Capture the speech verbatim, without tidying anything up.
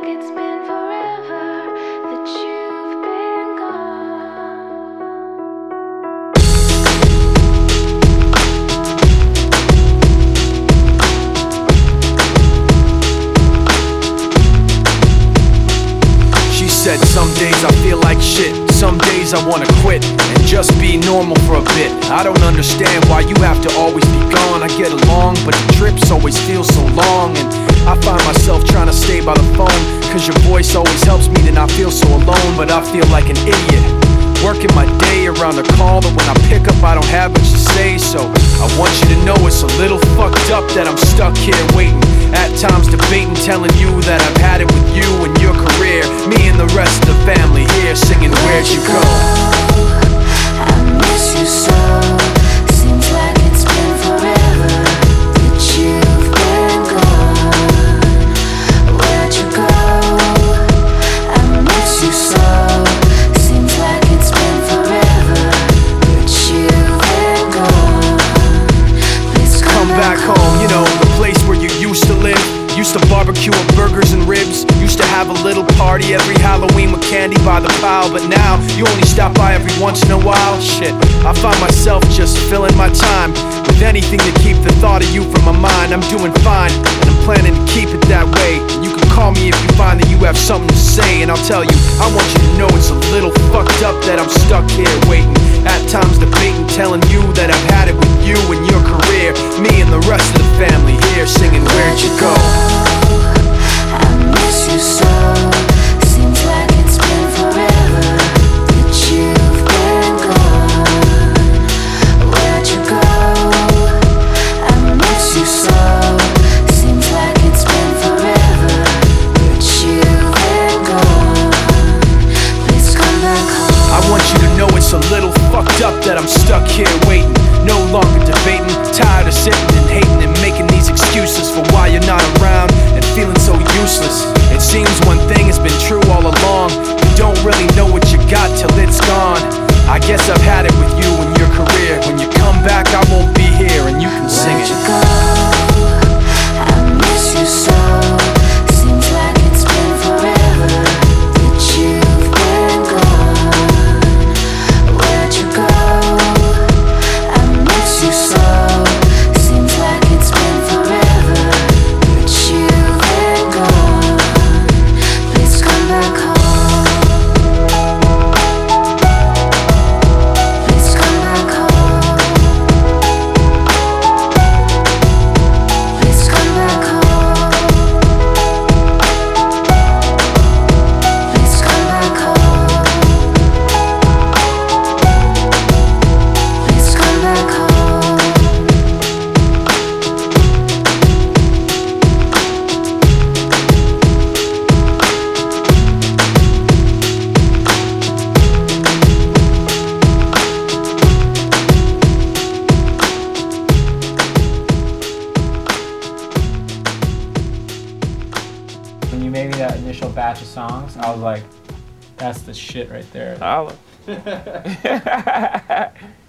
like it's been forever that you've been gone. She said some days I feel like shit, some days I wanna quit and just be normal for a bit. I don't understand why you have to always be gone. I get along, but the trips always feel so long. And I find myself trying to stay by the phone, cause your voice always helps me to not feel so alone. But I feel like an idiot, working my day around a call that when I pick up I don't have much to say. So I want you to know it's a little fucked up that I'm stuck here waiting, at times debating, telling you that I've had it with you and your career. Me and the rest of the family here singing Where'd You Go? I miss you so. Seems like it's been forever that you've been gone. Where'd you go? I miss you so. Seems like it's been forever that you've been gone. Please come, come back home, you know, the place where you used to live. Used to barbecue with burgers and ribs. Used to have a little party every Halloween with candy by the pile. But now, you only stop by every once in a while. Shit, I find myself just filling my time with anything to keep the thought of you from my mind. I'm doing fine, and I'm planning to keep it that way. You can call me if you find that you have something to say, and I'll tell you, I want you to know it's a little fucked up that I'm stuck here waiting, at times debating, telling you that I've had it with you and your career. Me and the rest of the family here singing Where'd You Go? I miss you so. Seems like it's been forever that you've been gone. Where'd you go? I miss you so. Seems like it's been forever that you've been gone. Please come back home. I want you to know it's a little fucked up that I'm stuck here waiting, no longer debating, tired of sitting and hating and making these excuses for why you're not around and feeling so useless. It seems one thing has been true all along: you don't really know what you got till it's gone. I guess I've had it with you and your career. When you come back I won't be here and you can sing Where'd it. you go? I miss you so. Seems like it's been forever that you've been gone. Where'd you go? I miss you so. Seems like it's been forever that you've been gone. Please come back home. Please come back home. Please come back home. Please come back home. Please come back home. When you made me that initial batch of songs, I was like, that's the shit right there. Holla.